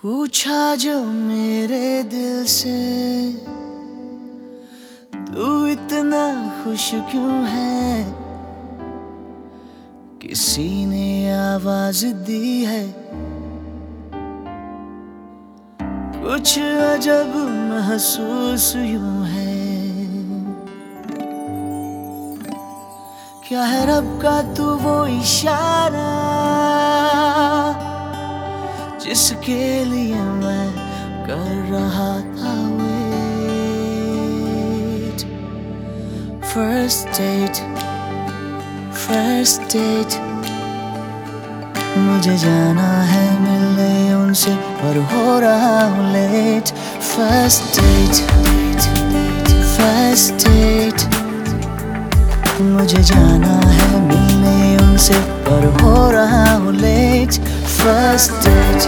पूछा जो मेरे दिल से तू इतना खुश क्यों है, किसी ने आवाज दी है। कुछ अजब महसूस यूं है, क्या है रब का तू वो इशारा जिसके लिए मैं कर रहा था वेट। फर्स्ट डेट मुझे जाना है मिलने उनसे पर हो रहा हूँ लेट। फर्स्ट डेट मुझे जाना है मिलने उनसे पर हो रहा हूँ लेट। फर्स्ट डेट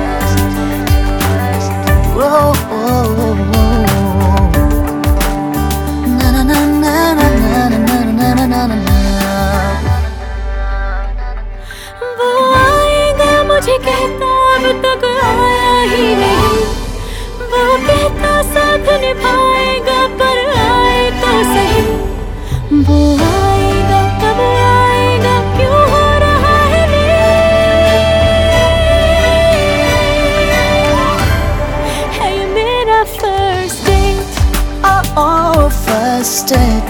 ना ना ना ना ना ना ना ना ना ना। वो आएगा मुझे कहता अब तक आया ही नहीं, वो कहता साथ निभाएगा पर आए तो सही। वो आएगा कब आएगा क्यों हो रहा है है ये मेरा फर्स्ट डेट। फर्स्ट डेट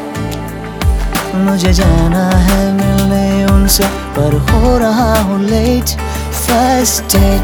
मुझे जाना है मिलने उनसे पर हो रहा हूँ late. First date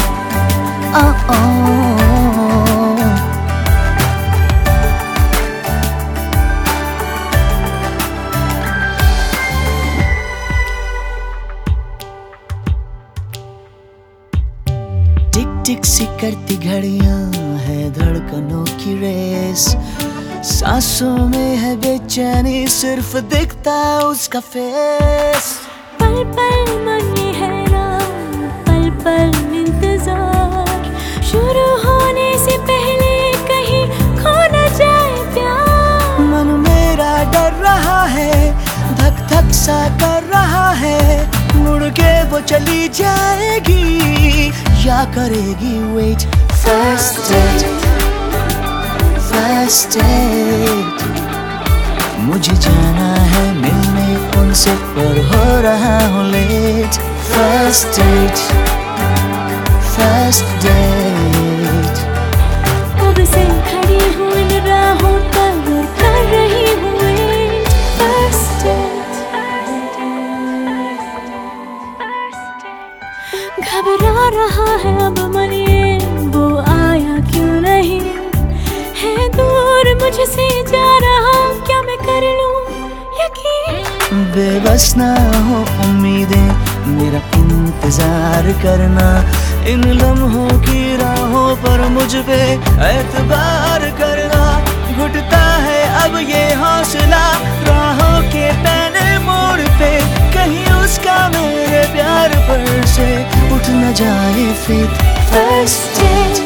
tick tick सी करती घड़ियां है धड़कनों की रेस, सांसों में है बेचैनी सिर्फ दिखता है उसका फेस। पल पल मन ये हैरान, पल पल इंतजार, शुरू होने से पहले कहीं खो न जाए प्यार। मन मेरा डर रहा है, धक धक सा कर रहा है, मुड़ के वो चली जाएगी या करेगी वेट। फर्स्ट डेट मुझे जाना है मिलने उनसे पर हो रहा हूँ लेट। फर्स्ट डेट अब से खड़ी हूँ इन राहों पर और कर रही हूँ वेट। फर्स्ट डेट घबरा रहा है अब मन ये वो आया क्यों नहीं, है दूर मुझसे जा रहा क्या मैं कर लूं यकीन। बेबस ना हो उम्मीदें मेरा इंतजार करना, इन लम्हों की राहों पर मुझ पे एतबार करना। घुटता है अब ये हौसला राहों के पहले मोड़ पे, कहीं उसका मेरे प्यार पर से उठ न जाए फिर। फर्स्ट डेट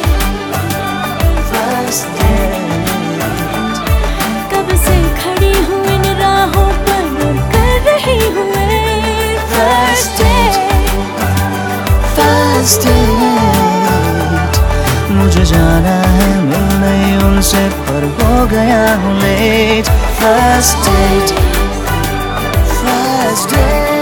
कब से खड़ी हूँ इन राहों पर और कर रही हूँ फर्स्ट डेट मुझे जाना है मिलने उनसे पर हो गया हूँ लेट। First date